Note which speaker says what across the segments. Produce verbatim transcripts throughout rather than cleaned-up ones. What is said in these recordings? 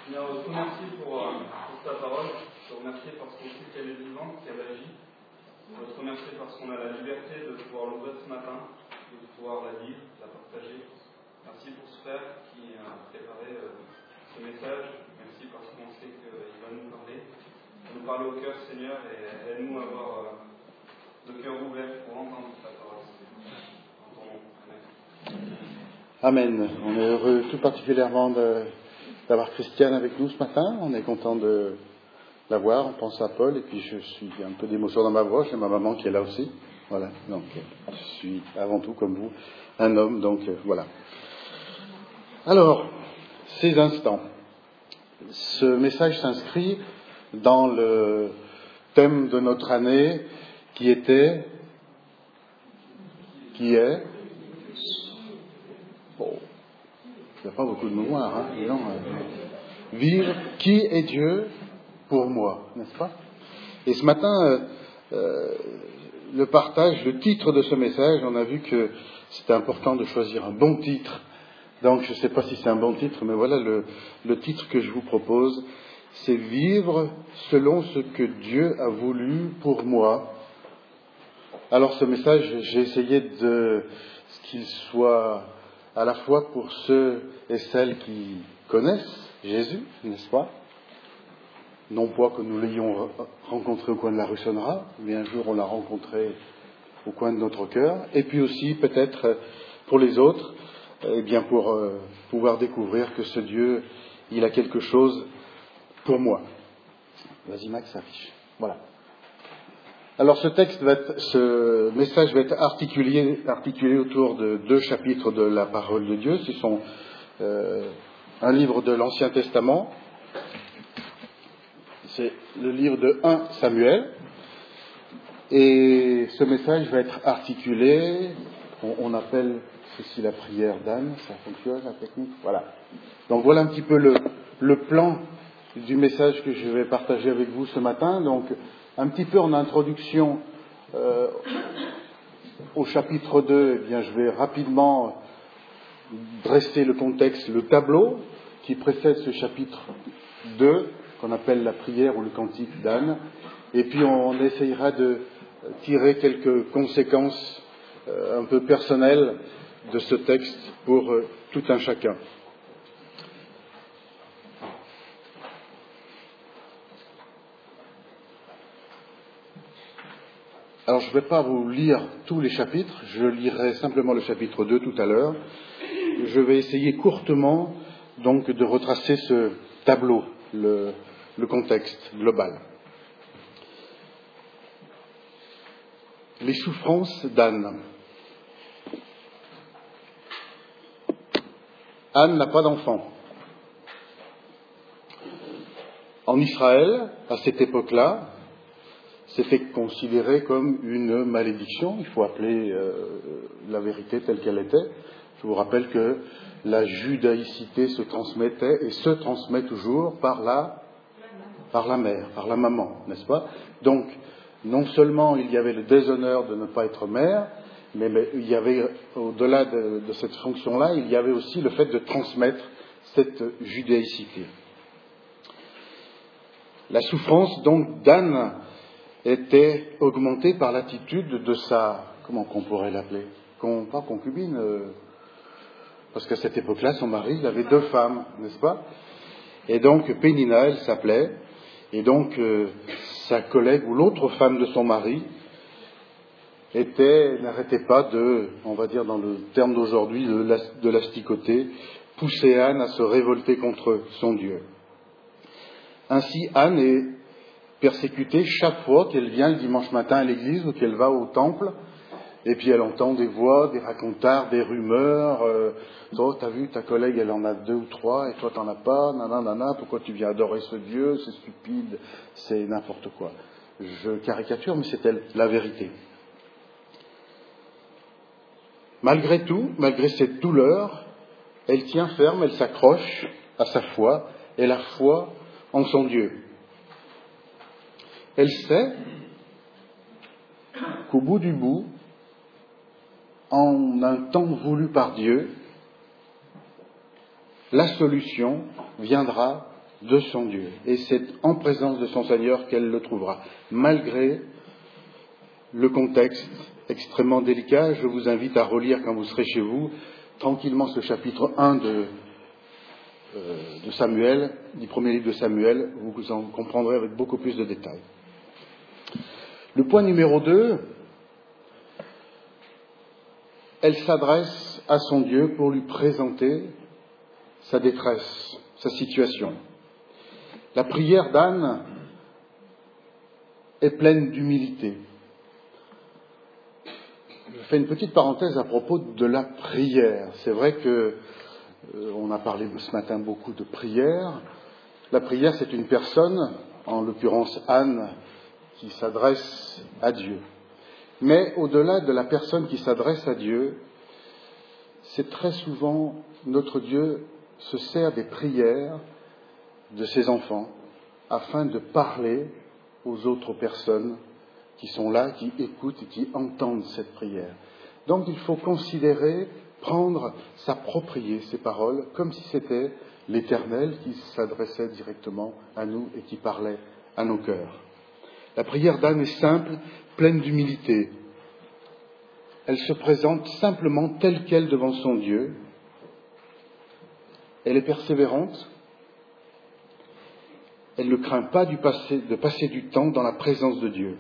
Speaker 1: Seigneur, je te remercie pour, euh, pour ta parole. Je te remercie parce qu'on sait qu'elle est vivante, qu'elle agit. Je te remercie parce qu'on a la liberté de pouvoir l'ouvrir ce matin, de pouvoir la lire, la partager. Merci pour ce frère qui a préparé euh, ce message. Merci parce qu'on sait qu'il va nous parler. Il va nous parler au cœur, Seigneur, et aide-nous à avoir euh, le cœur ouvert pour entendre ta parole. En ton nom. Amen.
Speaker 2: Amen. On est heureux tout particulièrement de, d'avoir Christiane avec nous ce matin. On est content de la voir. On pense à Paul et puis je suis un peu d'émotion dans ma voix. J'ai ma maman qui est là aussi. Voilà. Donc je suis avant tout comme vous un homme. Donc voilà. Alors, ces instants. Ce message s'inscrit dans le thème de notre année qui était, qui est, bon, il n'y a pas beaucoup de mémoire, hein, disons, euh, vivre, qui est Dieu pour moi, n'est-ce pas? Et ce matin, euh, euh, le partage, le titre de ce message, on a vu que c'était important de choisir un bon titre. Donc, je ne sais pas si c'est un bon titre, mais voilà le, le titre que je vous propose, c'est vivre selon ce que Dieu a voulu pour moi. Alors, ce message, j'ai essayé de qu'il soit à la fois pour ceux et celles qui connaissent Jésus, n'est-ce pas? Non pas que nous l'ayons rencontré au coin de la rue Sonnera, mais un jour on l'a rencontré au coin de notre cœur. Et puis aussi, peut-être, pour les autres, eh bien pour euh, pouvoir découvrir que ce Dieu, il a quelque chose pour moi. Vas-y Max, ça affiche. Voilà. Alors ce texte va être, ce message va être articulé, articulé autour de deux chapitres de la parole de Dieu. Ce sont euh, un livre de l'Ancien Testament. C'est le livre de premier Samuel. Et ce message va être articulé, on, on appelle ceci la prière d'Anne, ça fonctionne, la technique, voilà. Donc voilà un petit peu le, le plan du message que je vais partager avec vous ce matin. Donc un petit peu en introduction euh, au chapitre deux, eh bien je vais rapidement dresser le contexte, le tableau qui précède ce chapitre deux, qu'on appelle la prière ou le cantique d'Anne. Et puis on essayera de tirer quelques conséquences euh, un peu personnelles de ce texte pour euh, tout un chacun. Alors je ne vais pas vous lire tous les chapitres, je lirai simplement le chapitre deux tout à l'heure. Je vais essayer courtement donc de retracer ce tableau, le, le contexte global. Les souffrances d'Anne. Anne n'a pas d'enfant. En Israël, à cette époque-là, c'était considéré comme une malédiction. Il faut appeler euh, la vérité telle qu'elle était. Je vous rappelle que la judaïcité se transmettait et se transmet toujours par la, par la mère, par la maman, n'est-ce pas? Donc, non seulement il y avait le déshonneur de ne pas être mère, mais, mais il y avait, au-delà de, de cette fonction-là, il y avait aussi le fait de transmettre cette judaïcité. La souffrance, donc, d'Anne était augmentée par l'attitude de sa, comment qu'on pourrait l'appeler, Con, pas concubine, euh, parce qu'à cette époque-là, son mari, il avait deux femmes, n'est-ce pas? Et donc, Pénina, elle s'appelait, et donc, euh, sa collègue ou l'autre femme de son mari était, n'arrêtait pas de, on va dire dans le terme d'aujourd'hui, de, de l'asticoter, pousser Anne à se révolter contre son Dieu. Ainsi, Anne est persécutée chaque fois qu'elle vient le dimanche matin à l'église ou qu'elle va au temple, et puis elle entend des voix, des racontards, des rumeurs. Euh, toi, t'as vu, ta collègue, elle en a deux ou trois, et toi, t'en as pas, nanana, pourquoi tu viens adorer ce Dieu, c'est stupide, c'est n'importe quoi. Je caricature, mais c'est la vérité. Malgré tout, malgré cette douleur, elle tient ferme, elle s'accroche à sa foi, et la foi en son Dieu. Elle sait qu'au bout du bout, en un temps voulu par Dieu, la solution viendra de son Dieu. Et c'est en présence de son Seigneur qu'elle le trouvera. Malgré le contexte extrêmement délicat, je vous invite à relire quand vous serez chez vous, tranquillement ce chapitre un de, euh, de Samuel, du premier livre de Samuel, vous en comprendrez avec beaucoup plus de détails. Le point numéro deux, elle s'adresse à son Dieu pour lui présenter sa détresse, sa situation. La prière d'Anne est pleine d'humilité. Je fais une petite parenthèse à propos de la prière. C'est vrai que euh, on a parlé ce matin beaucoup de prière. La prière, c'est une personne, en l'occurrence Anne, qui s'adresse à Dieu. Mais au-delà de la personne qui s'adresse à Dieu, c'est très souvent notre Dieu se sert des prières de ses enfants afin de parler aux autres personnes qui sont là, qui écoutent et qui entendent cette prière. Donc il faut considérer, prendre, s'approprier ces paroles comme si c'était l'Éternel qui s'adressait directement à nous et qui parlait à nos cœurs. La prière d'Anne est simple, pleine d'humilité. Elle se présente simplement telle qu'elle devant son Dieu. Elle est persévérante. Elle ne craint pas du passer, de passer du temps dans la présence de Dieu.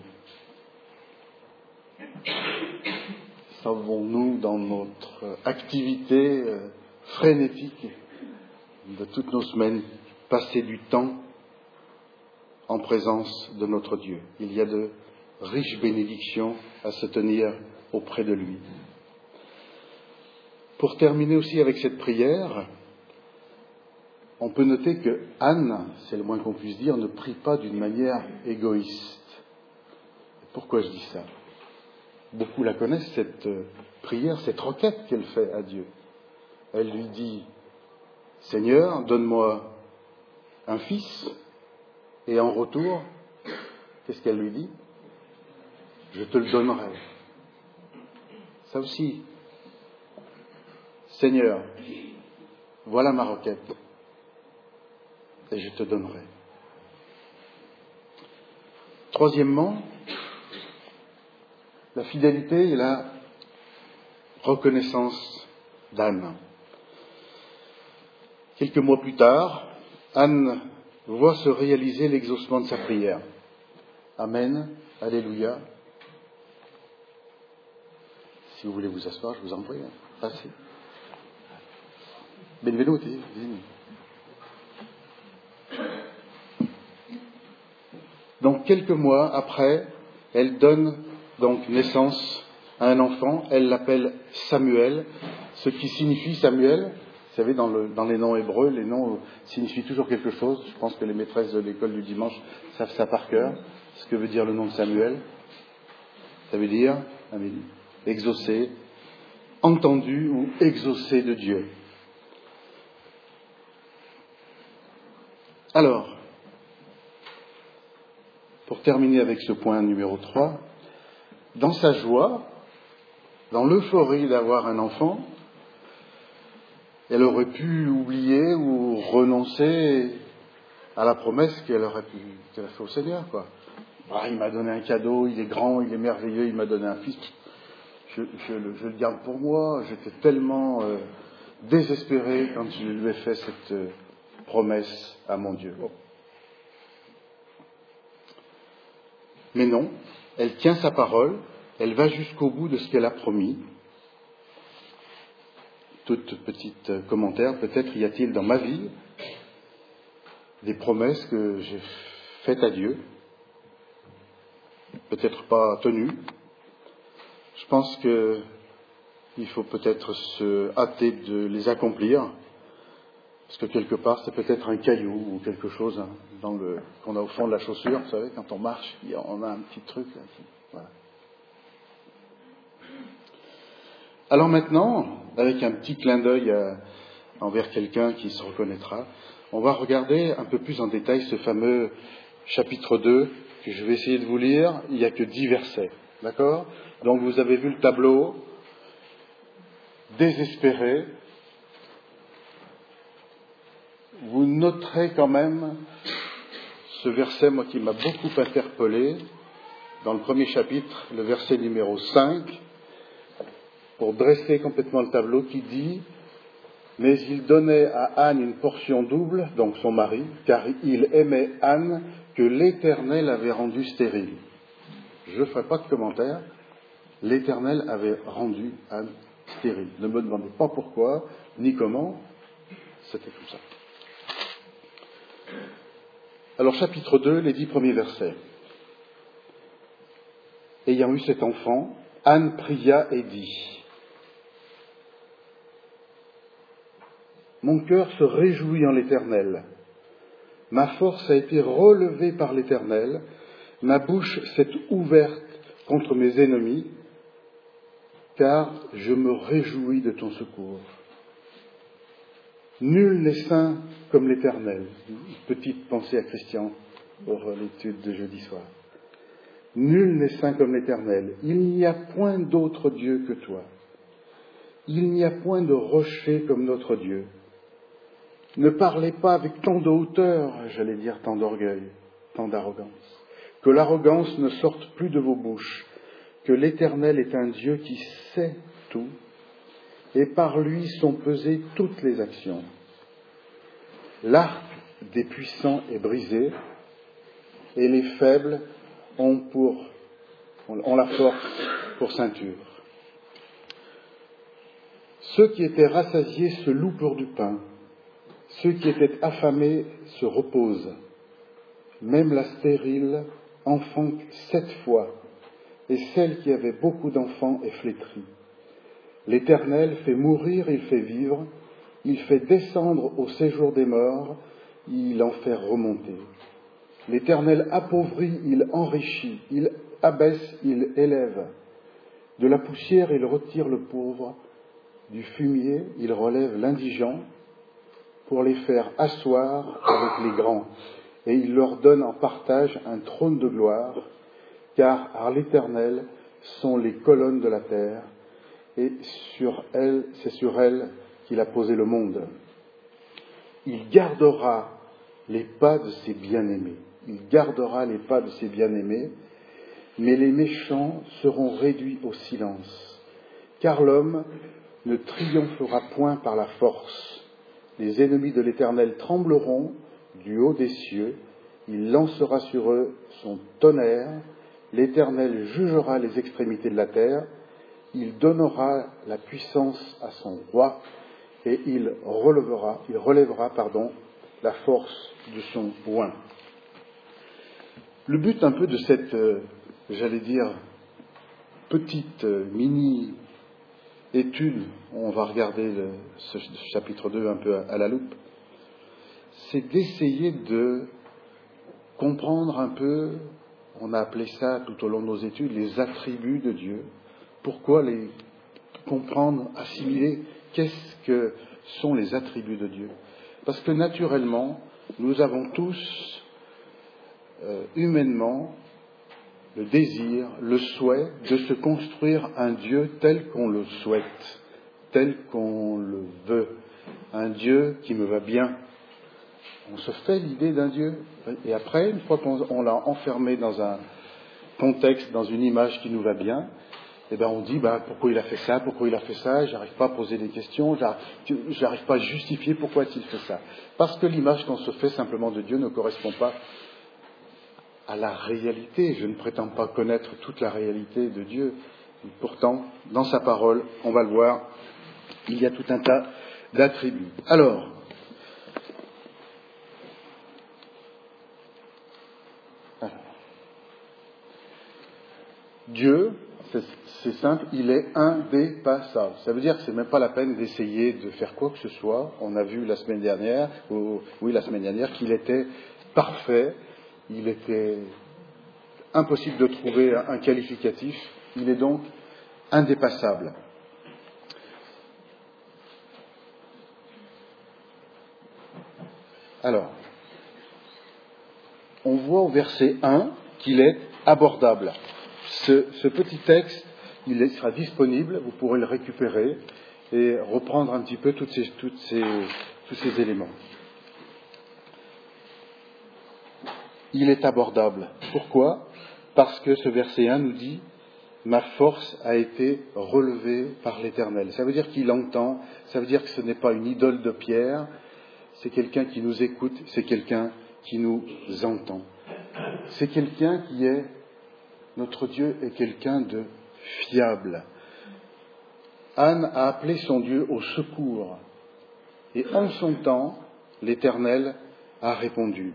Speaker 2: Savons-nous, dans notre activité frénétique de toutes nos semaines, passer du temps en présence de notre Dieu? Il y a de riches bénédictions à se tenir auprès de lui. Pour terminer aussi avec cette prière, on peut noter que Anne, c'est le moins qu'on puisse dire, ne prie pas d'une manière égoïste. Pourquoi je dis ça? Beaucoup la connaissent, cette prière, cette requête qu'elle fait à Dieu. Elle lui dit, « Seigneur, donne-moi un fils. » Et en retour, qu'est-ce qu'elle lui dit? « Je te le donnerai. » Ça aussi, Seigneur, voilà ma requête. Et je te donnerai. Troisièmement, la fidélité et la reconnaissance d'Anne. Quelques mois plus tard, Anne voit se réaliser l'exaucement de sa prière. Amen, Alléluia. Si vous voulez vous asseoir, je vous en prie. Passez. Benvenuti. Donc, quelques mois après, elle donne donc naissance à un enfant. Elle l'appelle Samuel, ce qui signifie Samuel. Vous savez, dans, le, dans les noms hébreux, les noms signifient toujours quelque chose. Je pense que les maîtresses de l'école du dimanche savent ça par cœur. Ce que veut dire le nom de Samuel. Ça veut dire exaucé, entendu ou exaucé de Dieu. Alors, pour terminer avec ce point numéro trois, dans sa joie, dans l'euphorie d'avoir un enfant, elle aurait pu oublier ou renoncer à la promesse qu'elle aurait pu, qu'elle a fait au Seigneur, quoi. Ah, il m'a donné un cadeau, il est grand, il est merveilleux, il m'a donné un fils. Je, je, le, je le garde pour moi. J'étais tellement euh, désespéré quand je lui ai fait cette euh, promesse à mon Dieu. Bon. Mais non, elle tient sa parole, elle va jusqu'au bout de ce qu'elle a promis. Toute petite commentaire, peut-être y a-t-il dans ma vie des promesses que j'ai faites à Dieu, peut-être pas tenues. Je pense qu'il faut peut-être se hâter de les accomplir, parce que quelque part c'est peut-être un caillou ou quelque chose hein, dans le, qu'on a au fond de la chaussure, vous savez, quand on marche, on a un petit truc là. Voilà. Alors maintenant, avec un petit clin d'œil à, envers quelqu'un qui se reconnaîtra, on va regarder un peu plus en détail ce fameux chapitre deux que je vais essayer de vous lire. Il n'y a que dix versets, d'accord? Donc vous avez vu le tableau, désespéré, vous noterez quand même ce verset, moi, qui m'a beaucoup interpellé, dans le premier chapitre, le verset numéro cinq, pour dresser complètement le tableau, qui dit « Mais il donnait à Anne une portion double, donc son mari, car il aimait Anne que l'Éternel avait rendue stérile. » Je ne ferai pas de commentaire. L'Éternel avait rendu Anne stérile. Ne me demandez pas pourquoi, ni comment, c'était comme ça. Alors, chapitre deux, les dix premiers versets. Ayant eu cet enfant, Anne pria et dit « Mon cœur se réjouit en l'Éternel. Ma force a été relevée par l'Éternel. Ma bouche s'est ouverte contre mes ennemis, car je me réjouis de ton secours. Nul n'est saint comme l'Éternel. » Une petite pensée à Christian pour l'étude de jeudi soir. Nul n'est saint comme l'Éternel. Il n'y a point d'autre Dieu que toi. Il n'y a point de rocher comme notre Dieu. Ne parlez pas avec tant de hauteur, j'allais dire tant d'orgueil, tant d'arrogance. Que l'arrogance ne sorte plus de vos bouches, que l'Éternel est un Dieu qui sait tout, et par lui sont pesées toutes les actions. L'arc des puissants est brisé, et les faibles ont, pour, ont la force pour ceinture. Ceux qui étaient rassasiés se louent pour du pain, ceux qui étaient affamés se reposent. Même la stérile enfante sept fois, et celle qui avait beaucoup d'enfants est flétrie. L'Éternel fait mourir, il fait vivre, il fait descendre au séjour des morts, il en fait remonter. L'Éternel appauvrit, il enrichit, il abaisse, il élève. De la poussière, il retire le pauvre, du fumier, il relève l'indigent, pour les faire asseoir avec les grands. Et il leur donne en partage un trône de gloire, car à l'Éternel sont les colonnes de la terre, et sur elle, c'est sur elle qu'il a posé le monde. Il gardera les pas de ses bien-aimés. Il gardera les pas de ses bien-aimés, mais les méchants seront réduits au silence, car l'homme ne triomphera point par la force. Les ennemis de l'Éternel trembleront du haut des cieux, il lancera sur eux son tonnerre, l'Éternel jugera les extrémités de la terre, il donnera la puissance à son roi, et il relèvera, il relèvera, pardon, la force de son oint. Le but un peu de cette, euh, j'allais dire, petite euh, mini étude, on va regarder le, ce chapitre deux un peu à, à la loupe, c'est d'essayer de comprendre un peu, on a appelé ça tout au long de nos études, les attributs de Dieu. Pourquoi les comprendre, assimiler, qu'est-ce que sont les attributs de Dieu? Parce que naturellement, nous avons tous, euh, humainement, le désir, le souhait de se construire un Dieu tel qu'on le souhaite, tel qu'on le veut, un Dieu qui me va bien. On se fait l'idée d'un Dieu, et après, une fois qu'on l'a enfermé dans un contexte, dans une image qui nous va bien, eh ben on dit ben, pourquoi il a fait ça, pourquoi il a fait ça, j'arrive pas à poser des questions, j'arrive, j'arrive pas à justifier pourquoi a-t-il fait ça. Parce que l'image qu'on se fait simplement de Dieu ne correspond pas à la réalité. Je ne prétends pas connaître toute la réalité de Dieu. Et pourtant, dans sa parole, on va le voir, il y a tout un tas d'attributs. Alors, alors Dieu, c'est, c'est simple, il est indépassable. Ça veut dire que c'est même pas la peine d'essayer de faire quoi que ce soit. On a vu la semaine dernière, ou, oui, la semaine dernière, qu'il était parfait. Il était impossible de trouver un qualificatif. Il est donc indépassable. Alors, on voit au verset un qu'il est abordable. Ce, ce petit texte, il sera disponible, vous pourrez le récupérer et reprendre un petit peu toutes ces, toutes ces, tous ces éléments. il est abordable. Pourquoi ? Parce que ce verset un nous dit « Ma force a été relevée par l'Éternel ». Ça veut dire qu'il entend, ça veut dire que ce n'est pas une idole de pierre, c'est quelqu'un qui nous écoute, c'est quelqu'un qui nous entend. C'est quelqu'un qui est, notre Dieu est quelqu'un de fiable. Anne a appelé son Dieu au secours. Et en son temps, l'Éternel a répondu.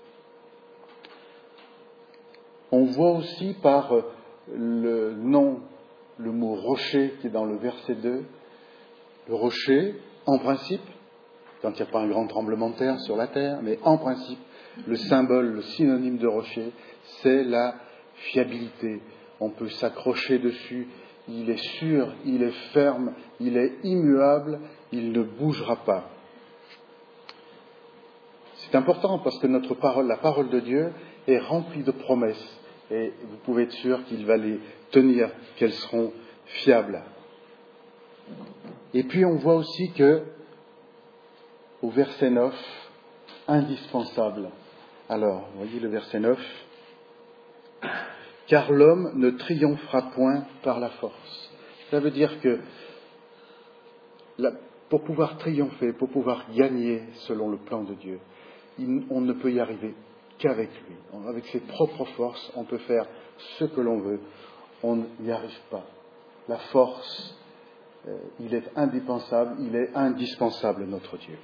Speaker 2: On voit aussi par le nom, le mot rocher qui est dans le verset deux, le rocher, en principe, quand il n'y a pas un grand tremblement de terre sur la terre, mais en principe, le symbole, le synonyme de rocher, c'est la fiabilité. On peut s'accrocher dessus, il est sûr, il est ferme, il est immuable, il ne bougera pas. C'est important parce que notre parole, la parole de Dieu, est remplie de promesses et vous pouvez être sûr qu'il va les tenir, qu'elles seront fiables. Et puis on voit aussi que, au verset neuf, indispensable. Alors, vous voyez le verset neuf, « Car l'homme ne triomphera point par la force ». Ça veut dire que la, pour pouvoir triompher, pour pouvoir gagner selon le plan de Dieu, il, on ne peut y arriver qu'avec lui. Avec ses propres forces, on peut faire ce que l'on veut. On n'y arrive pas. La force, euh, il est indispensable, il est indispensable, notre Dieu.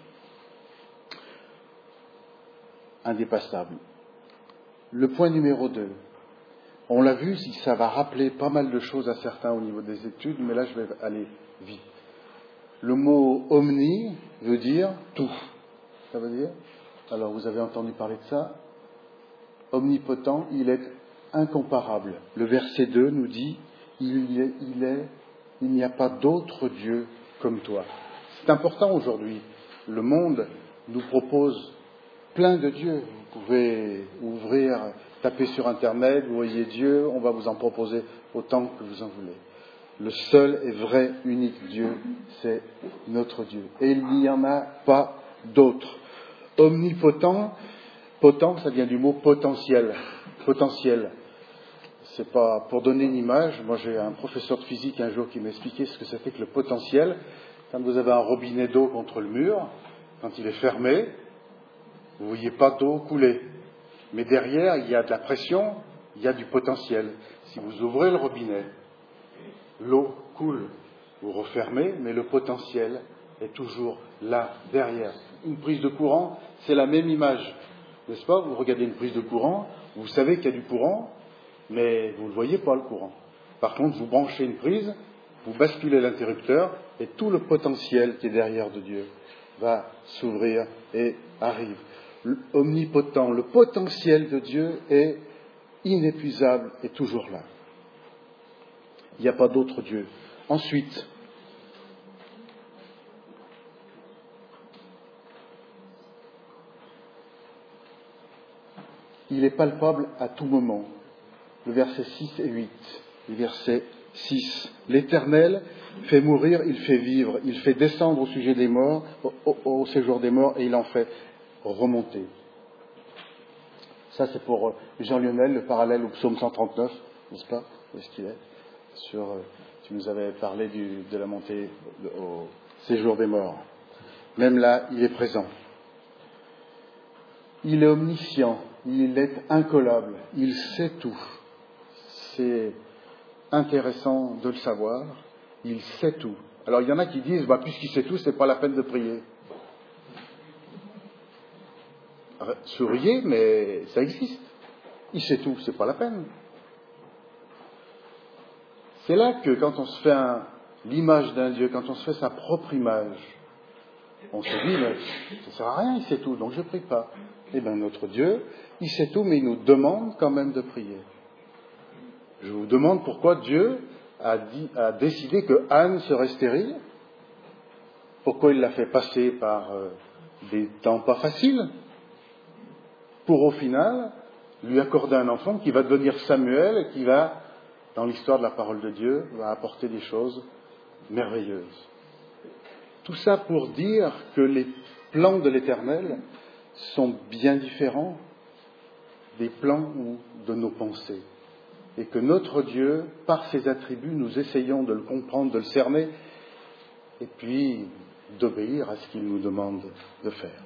Speaker 2: Indépassable. Le point numéro deux. On l'a vu, ça va rappeler pas mal de choses à certains au niveau des études, mais là je vais aller vite. Le mot omni veut dire tout. Ça veut dire, alors vous avez entendu parler de ça, omnipotent, il est incomparable. Le verset deux nous dit, il est, il est, il n'y a pas d'autre Dieu comme toi. C'est important aujourd'hui. Le monde nous propose plein de dieux. Vous pouvez ouvrir, taper sur Internet, vous voyez Dieu, on va vous en proposer autant que vous en voulez. Le seul et vrai, unique Dieu, c'est notre Dieu. Et il n'y en a pas d'autre. Omnipotent, potent, ça vient du mot potentiel. Potentiel. C'est pas pour donner une image. Moi, j'ai un professeur de physique un jour qui m'expliquait ce que c'était que le potentiel. Quand vous avez un robinet d'eau contre le mur, quand il est fermé, vous ne voyez pas d'eau couler. Mais derrière, il y a de la pression, il y a du potentiel. Si vous ouvrez le robinet, l'eau coule. Vous refermez, mais le potentiel est toujours là, derrière. Une prise de courant, c'est la même image. N'est-ce pas ? Vous regardez une prise de courant, vous savez qu'il y a du courant, mais vous ne voyez pas le courant. Par contre, vous branchez une prise, vous basculez l'interrupteur, et tout le potentiel qui est derrière de Dieu va s'ouvrir et arrive. Omnipotent, le potentiel de Dieu est inépuisable et toujours là. Il n'y a pas d'autre Dieu. Ensuite, il est palpable à tout moment. Le verset six et huit. Le verset six. L'Éternel fait mourir, il fait vivre, il fait descendre au sujet des morts, au, au, au séjour des morts, et il en fait remonter. Ça, c'est pour Jean Lionel, le parallèle au psaume cent trente-neuf, n'est-ce pas ? Où est-ce qu'il est ? Sur, tu nous avais parlé du, de la montée au séjour des morts. Même là, il est présent. Il est omniscient, il est incollable, il sait tout. C'est intéressant de le savoir, il sait tout. Alors il y en a qui disent, bah, puisqu'il sait tout, c'est pas la peine de prier. Souriez, mais ça existe. Il sait tout, c'est pas la peine. C'est là que quand on se fait un, l'image d'un Dieu, quand on se fait sa propre image, on se dit, mais ça sert à rien, il sait tout, donc je ne prie pas. Eh bien, notre Dieu, il sait tout, mais il nous demande quand même de prier. Je vous demande pourquoi Dieu a, dit, a décidé que Anne serait stérile. Pourquoi il l'a fait passer par euh, des temps pas faciles, pour au final lui accorder un enfant qui va devenir Samuel et qui va, dans l'histoire de la parole de Dieu, va apporter des choses merveilleuses. Tout ça pour dire que les plans de l'Éternel sont bien différents des plans ou de nos pensées. Et que notre Dieu, par ses attributs, nous essayons de le comprendre, de le cerner, et puis d'obéir à ce qu'il nous demande de faire.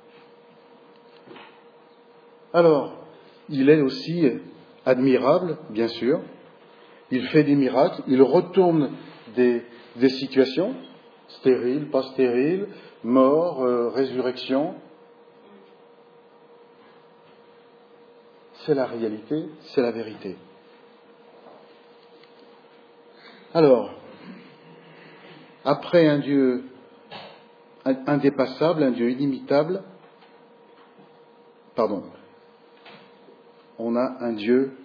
Speaker 2: Alors, il est aussi admirable, bien sûr. Il fait des miracles, il retourne des, des situations, stériles, pas stériles, mort, euh, résurrection. C'est la réalité, c'est la vérité. Alors, après un Dieu indépassable, un Dieu inimitable, pardon, on a un Dieu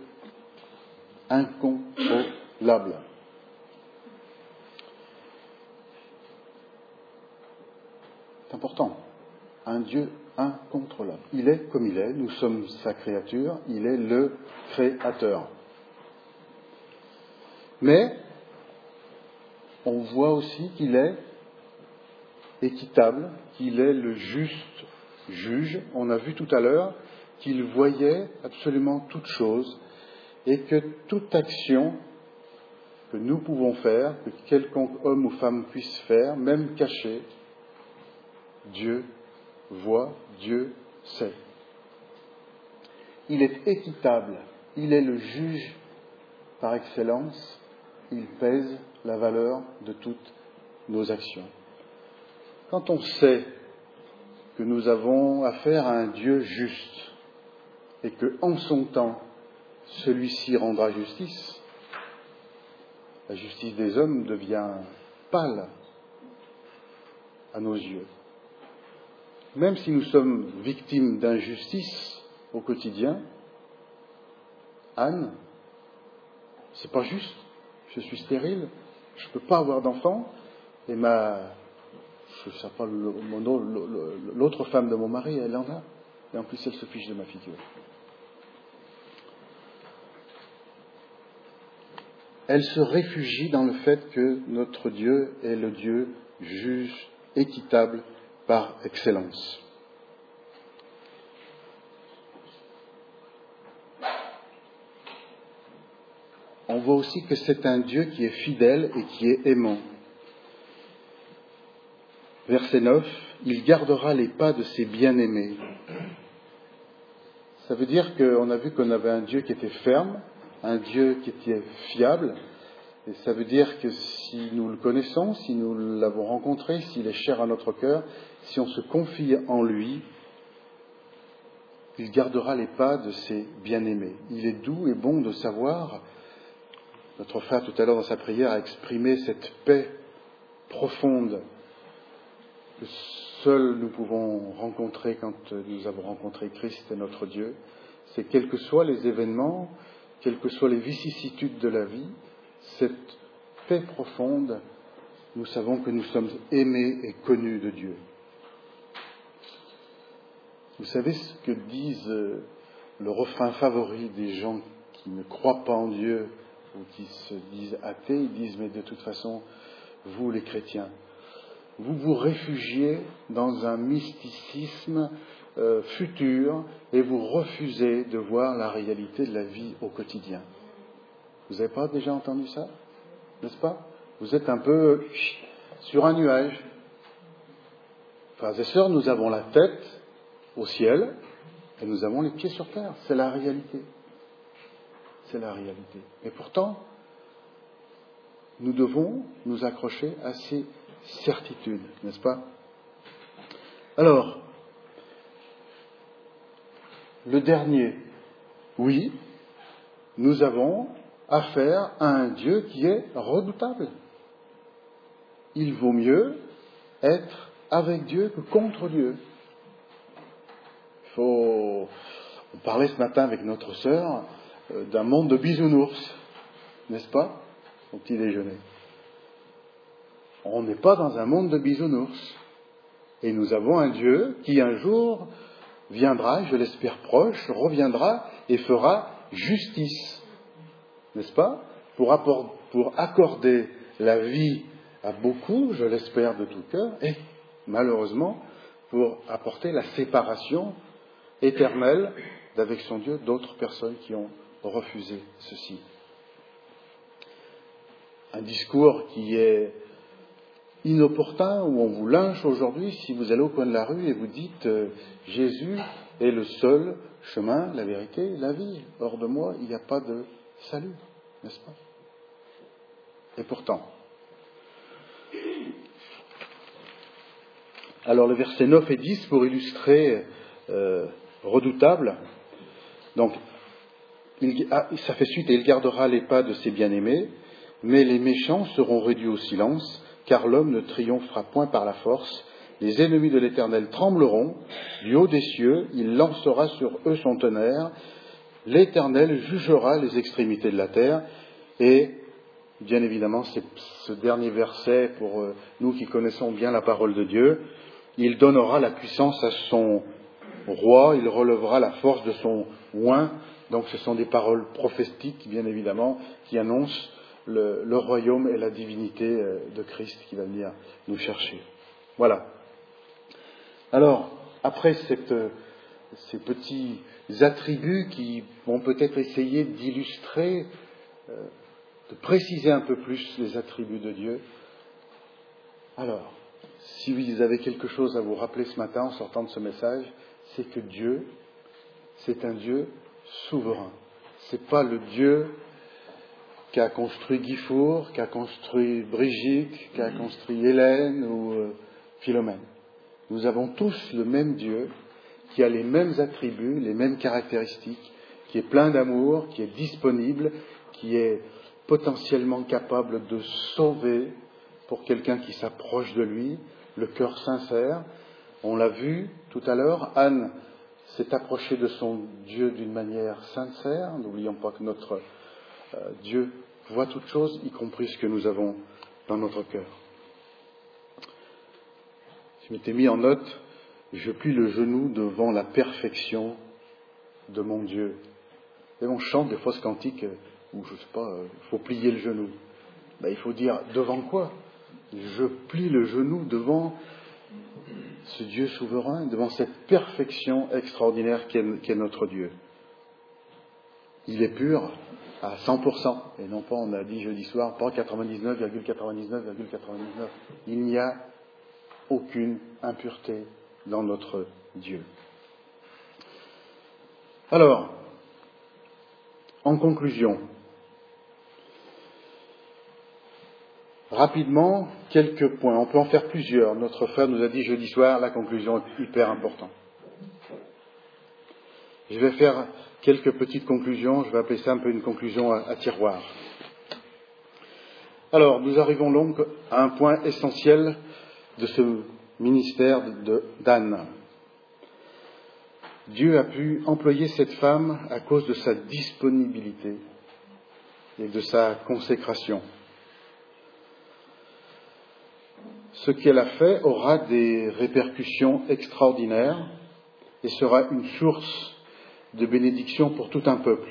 Speaker 2: incontrôlable. C'est important. Un Dieu incontrôlable. Il est comme il est, nous sommes sa créature, il est le créateur. Mais on voit aussi qu'il est équitable, qu'il est le juste juge. On a vu tout à l'heure qu'il voyait absolument toutes choses et que toute action que nous pouvons faire, que quelconque homme ou femme puisse faire, même cachée, Dieu voit, Dieu sait. Il est équitable, il est le juge par excellence, il pèse la valeur de toutes nos actions. Quand on sait que nous avons affaire à un Dieu juste et que, en son temps, celui-ci rendra justice, la justice des hommes devient pâle à nos yeux. Même si nous sommes victimes d'injustice au quotidien, Anne, c'est pas juste, je suis stérile, je ne peux pas avoir d'enfant, et ma, je ne sais pas, le, le, l'autre femme de mon mari, elle en a, et en plus elle se fiche de ma figure. Elle se réfugie dans le fait que notre Dieu est le Dieu juge, équitable par excellence. On voit aussi que c'est un Dieu qui est fidèle et qui est aimant. Verset neuf, il gardera les pas de ses bien-aimés. Ça veut dire qu'on a vu qu'on avait un Dieu qui était ferme, un Dieu qui était fiable, et ça veut dire que si nous le connaissons, si nous l'avons rencontré, s'il est cher à notre cœur, si on se confie en lui, il gardera les pas de ses bien-aimés. Il est doux et bon de savoir, notre frère tout à l'heure dans sa prière a exprimé cette paix profonde que seuls nous pouvons rencontrer quand nous avons rencontré Christ et notre Dieu. C'est quels que soient les événements, quelles que soient les vicissitudes de la vie, cette paix profonde, nous savons que nous sommes aimés et connus de Dieu. Vous savez ce que disent le refrain favori des gens qui ne croient pas en Dieu ou qui se disent athées? Ils disent, mais de toute façon, vous les chrétiens, vous vous réfugiez dans un mysticisme euh, futur et vous refusez de voir la réalité de la vie au quotidien. Vous n'avez pas déjà entendu ça, n'est-ce pas? Vous êtes un peu sur un nuage. Frères et sœurs, nous avons la tête au ciel et nous avons les pieds sur terre. C'est la réalité. C'est la réalité. Et pourtant, nous devons nous accrocher à ces certitudes, n'est-ce pas? Alors, le dernier, oui, nous avons affaire à un Dieu qui est redoutable. Il vaut mieux être avec Dieu que contre Dieu. Il faut... On parlait ce matin avec notre sœur euh, d'un monde de bisounours, n'est-ce pas, au petit déjeuner. On n'est pas dans un monde de bisounours. Et nous avons un Dieu qui un jour viendra, je l'espère proche, reviendra et fera justice. N'est-ce pas? Pour, apport, pour accorder la vie à beaucoup, je l'espère de tout cœur, et malheureusement, pour apporter la séparation éternelle d'avec son Dieu, d'autres personnes qui ont refusé ceci. Un discours qui est inopportun, où on vous lynche aujourd'hui si vous allez au coin de la rue et vous dites euh, Jésus est le seul chemin, la vérité, la vie. Hors de moi, il n'y a pas de salut, n'est-ce pas? Et pourtant, alors le verset neuf et dix, pour illustrer euh, redoutable, donc il, ah, ça fait suite, et il gardera les pas de ses bien-aimés, mais les méchants seront réduits au silence, car l'homme ne triomphera point par la force. Les ennemis de l'Éternel trembleront, du haut des cieux, il lancera sur eux son tonnerre, l'Éternel jugera les extrémités de la terre, et bien évidemment, c'est ce dernier verset, pour nous qui connaissons bien la parole de Dieu, il donnera la puissance à son roi, il relèvera la force de son oint. Donc ce sont des paroles prophétiques, bien évidemment, qui annoncent le, le royaume et la divinité de Christ qui va venir nous chercher. Voilà. Alors, après cette, ces petits attributs qui vont peut-être essayer d'illustrer, euh, de préciser un peu plus les attributs de Dieu. Alors, si vous avez quelque chose à vous rappeler ce matin en sortant de ce message, c'est que Dieu, c'est un Dieu souverain. C'est pas le Dieu qu'a construit Guy Four, qu'a construit Brigitte, qu'a construit Hélène ou euh, Philomène. Nous avons tous le même Dieu qui a les mêmes attributs, les mêmes caractéristiques, qui est plein d'amour, qui est disponible, qui est potentiellement capable de sauver pour quelqu'un qui s'approche de lui, le cœur sincère. On l'a vu tout à l'heure, Anne s'est approchée de son Dieu d'une manière sincère. N'oublions pas que notre euh, Dieu voit toutes choses, y compris ce que nous avons dans notre cœur. Je m'étais mis en note, je plie le genou devant la perfection de mon Dieu. Et on chante des fausses cantiques où, je ne sais pas, il euh, faut plier le genou. Ben, il faut dire, devant quoi? Je plie le genou devant ce Dieu souverain, devant cette perfection extraordinaire qu'est, qu'est notre Dieu. Il est pur à cent pour cent, et non pas, on a dit jeudi soir, pas quatre-vingt-dix-neuf virgule quatre-vingt-dix-neuf virgule quatre-vingt-dix-neuf. Il n'y a aucune impureté dans notre Dieu. Alors, en conclusion, rapidement, quelques points. On peut en faire plusieurs. Notre frère nous a dit jeudi soir, la conclusion est hyper importante. Je vais faire quelques petites conclusions. Je vais appeler ça un peu une conclusion à, à tiroir. Alors, nous arrivons donc à un point essentiel de ce ministère de, d'Anne. Dieu a pu employer cette femme à cause de sa disponibilité et de sa consécration. Ce qu'elle a fait aura des répercussions extraordinaires et sera une source de bénédiction pour tout un peuple.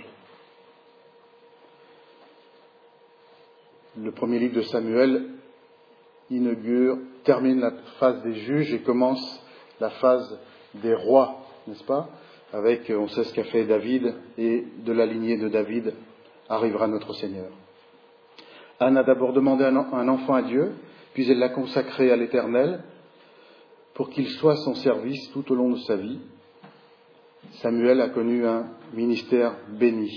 Speaker 2: Le premier livre de Samuel inaugure, termine la phase des juges et commence la phase des rois, n'est-ce pas? Avec, on sait ce qu'a fait David, et de la lignée de David arrivera notre Seigneur. Anne a d'abord demandé un enfant à Dieu, puis elle l'a consacré à l'Éternel pour qu'il soit à son service tout au long de sa vie. Samuel a connu un ministère béni.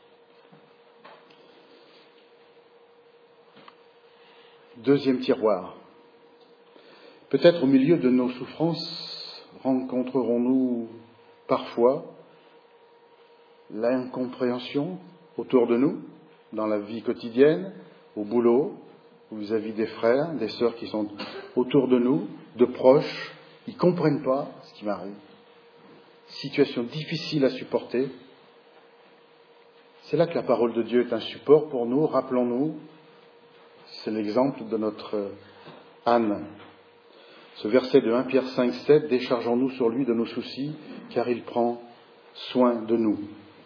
Speaker 2: Deuxième tiroir. Peut-être au milieu de nos souffrances rencontrerons-nous parfois l'incompréhension autour de nous, dans la vie quotidienne, au boulot, ou vis-à-vis des frères, des sœurs qui sont autour de nous, de proches, ils ne comprennent pas ce qui m'arrive. Situation difficile à supporter. C'est là que la parole de Dieu est un support pour nous, rappelons-nous. C'est l'exemple de notre Anne. Ce verset de premier Pierre cinq, sept, déchargeons-nous sur lui de nos soucis, car il prend soin de nous.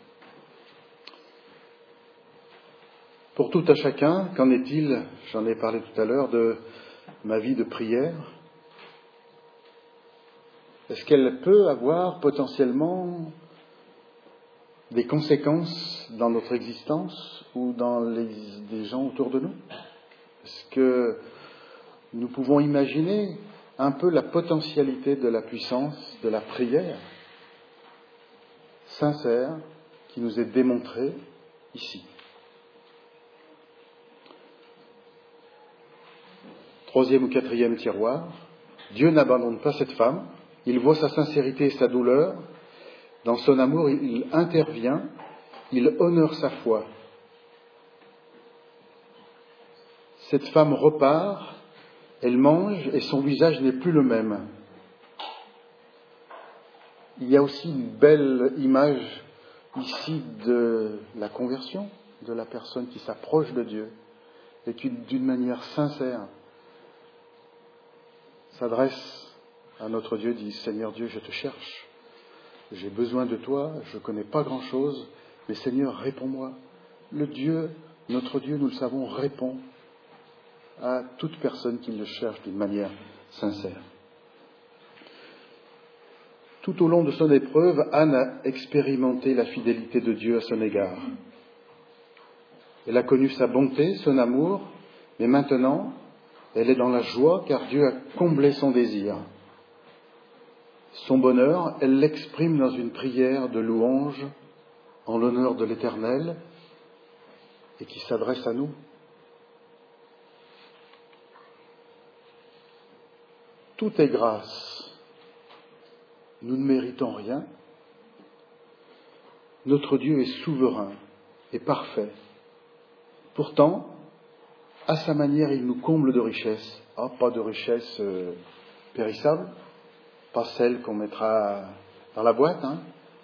Speaker 2: Pour tout à chacun, qu'en est-il, j'en ai parlé tout à l'heure, de ma vie de prière? Est-ce qu'elle peut avoir potentiellement des conséquences dans notre existence ou dans les, des gens autour de nous? Est-ce que nous pouvons imaginer un peu la potentialité de la puissance de la prière sincère qui nous est démontrée ici? Troisième ou quatrième tiroir, Dieu n'abandonne pas cette femme, il voit sa sincérité et sa douleur, dans son amour il intervient, il honore sa foi. Cette femme repart, elle mange et son visage n'est plus le même. Il y a aussi une belle image ici de la conversion, de la personne qui s'approche de Dieu et qui, d'une manière sincère, s'adresse à notre Dieu, dit « Seigneur Dieu, je te cherche, j'ai besoin de toi, je ne connais pas grand-chose, mais Seigneur, réponds-moi. » Le Dieu, notre Dieu, nous le savons, répond à toute personne qui le cherche d'une manière sincère. Tout au long de son épreuve, Anne a expérimenté la fidélité de Dieu à son égard. Elle a connu sa bonté, son amour, mais maintenant, elle est dans la joie car Dieu a comblé son désir. Son bonheur, elle l'exprime dans une prière de louange en l'honneur de l'Éternel et qui s'adresse à nous. Tout est grâce. Nous ne méritons rien. Notre Dieu est souverain et parfait. Pourtant, à sa manière, il nous comble de richesses. Ah, pas de richesses euh, périssables, pas celles qu'on mettra dans la boîte. Hein.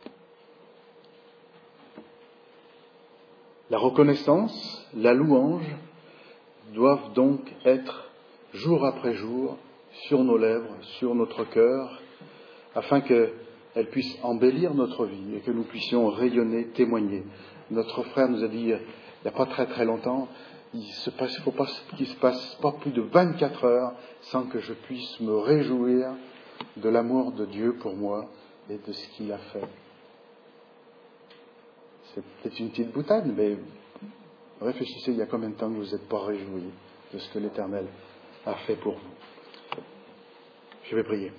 Speaker 2: La reconnaissance, la louange doivent donc être jour après jour sur nos lèvres, sur notre cœur, afin qu'elles puissent embellir notre vie et que nous puissions rayonner, témoigner. Notre frère nous a dit, il n'y a pas très très longtemps, il ne faut pas qu'il se passe pas plus de vingt-quatre heures sans que je puisse me réjouir de l'amour de Dieu pour moi et de ce qu'il a fait. C'est peut-être une petite boutade, mais réfléchissez, il y a combien de temps que vous n'êtes pas réjouis de ce que l'Éternel a fait pour vous. Je vais prier.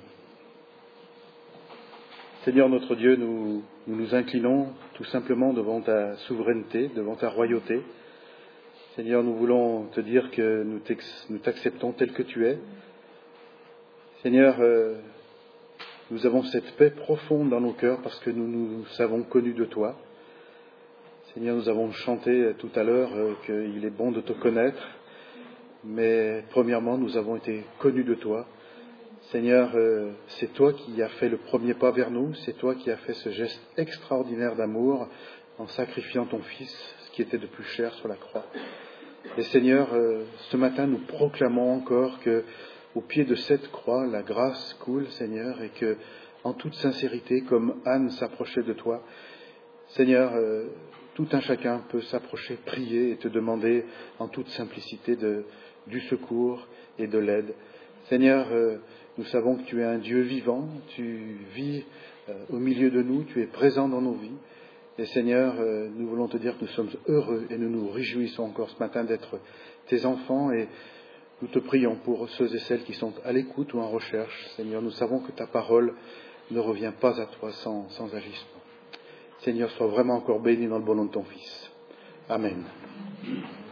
Speaker 2: Seigneur notre Dieu, nous, nous nous inclinons tout simplement devant ta souveraineté, devant ta royauté. Seigneur, nous voulons te dire que nous, nous t'acceptons tel que tu es. Seigneur, euh, nous avons cette paix profonde dans nos cœurs parce que nous nous savons connus de toi. Seigneur, nous avons chanté tout à l'heure euh, qu'il est bon de te connaître, mais premièrement, nous avons été connus de toi. Seigneur, euh, c'est toi qui as fait le premier pas vers nous, c'est toi qui as fait ce geste extraordinaire d'amour en sacrifiant ton Fils, ce qui était de plus cher sur la croix. Et Seigneur, euh, ce matin, nous proclamons encore que au pied de cette croix, la grâce coule, Seigneur, et que, en toute sincérité, comme Anne s'approchait de toi, Seigneur, euh, tout un chacun peut s'approcher, prier et te demander en toute simplicité de, du secours et de l'aide. Seigneur, euh, nous savons que tu es un Dieu vivant, tu vis euh, au milieu de nous, tu es présent dans nos vies. Et Seigneur, euh, nous voulons te dire que nous sommes heureux et nous nous réjouissons encore ce matin d'être tes enfants et nous te prions pour ceux et celles qui sont à l'écoute ou en recherche. Seigneur, nous savons que ta parole ne revient pas à toi sans, sans agissement. Seigneur, sois vraiment encore béni dans le bon nom de ton Fils. Amen.